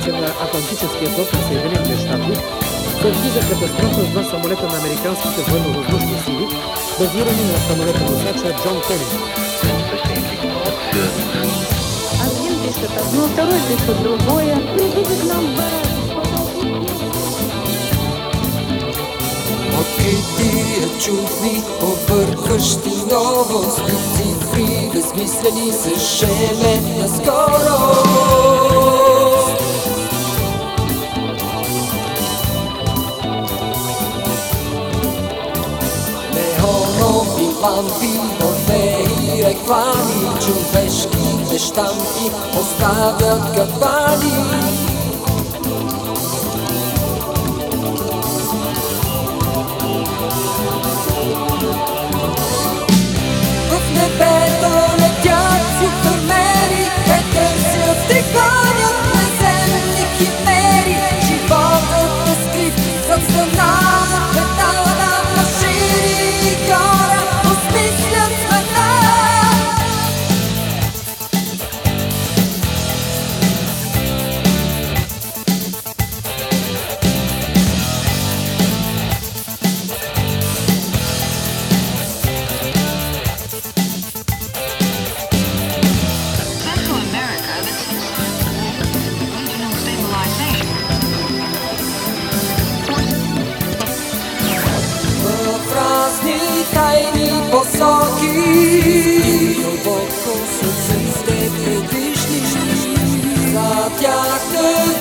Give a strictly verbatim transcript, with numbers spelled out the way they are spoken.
границите на Атлантическия флот на Съединените щати се вижда катастрофа с два самолета на американските военно-въздушни сили, базирани на самолета-носача Джон Кеннеди. Один пишет одно, второй пишет другое. Придите к нам в Открити е чудни, объркващи новости, цифри безмислени се шеме наскоро. Неонови лампи, орфеи, реклами, човешките щампи оставят капани. В небето летят супермени, те търсят и гонят неземни химери. Животът е скрит зад стена на метална машини и хора осмислят света. В разни тайни посоки дълбоко са сърце предишни, за тях не